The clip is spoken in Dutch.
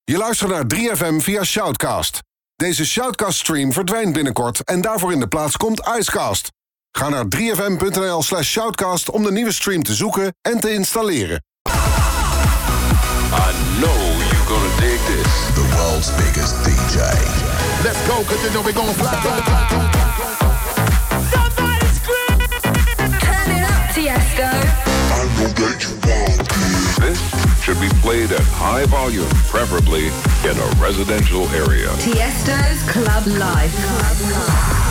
Je luistert naar 3FM via Shoutcast. Deze Shoutcast-stream verdwijnt binnenkort en daarvoor in de plaats komt Icecast. Ga naar 3fm.nl/shoutcast om de nieuwe stream te zoeken en te installeren. I know you're gonna dig this. The world's biggest DJ. Let's go, cause you know we're gonna fly. Somebody scream! Turn it up, Tiesto. I know that you want it. This should be played at high volume, preferably in a residential area. Tiesto's Club Life.